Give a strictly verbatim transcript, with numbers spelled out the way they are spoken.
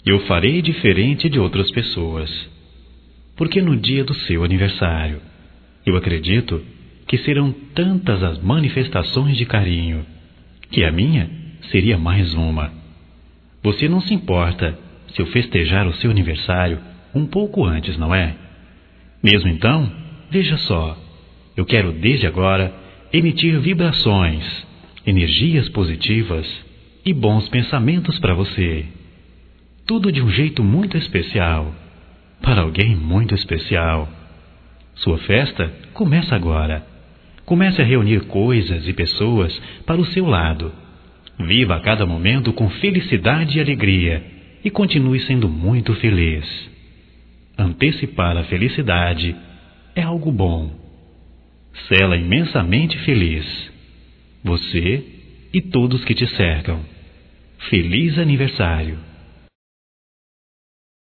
Eu farei diferente de outras pessoas. Porque no dia do seu aniversário, eu acredito que serão tantas as manifestações de carinho, que a minha seria mais uma. Você não se importa se eu festejar o seu aniversário um pouco antes, não é? Mesmo então, veja só, eu quero desde agora emitir vibrações, energias positivas e bons pensamentos para você. Tudo de um jeito muito especial, para alguém muito especial. Sua festa começa agora. Comece a reunir coisas e pessoas para o seu lado. Viva a cada momento com felicidade e alegria e continue sendo muito feliz. Antecipar a felicidade é algo bom. Sela imensamente feliz. Você e todos que te cercam. Feliz aniversário!